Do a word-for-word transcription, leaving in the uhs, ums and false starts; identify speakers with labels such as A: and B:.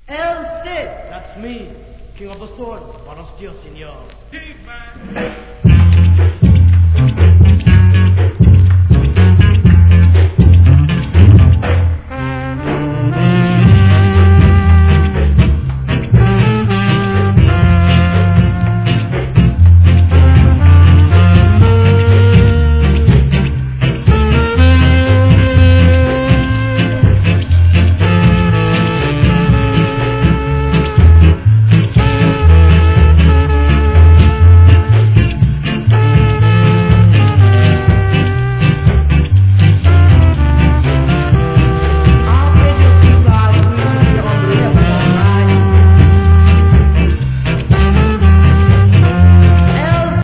A: El Cid. That's me, king of the sword. Buenos dias, senor.
B: Chief, man.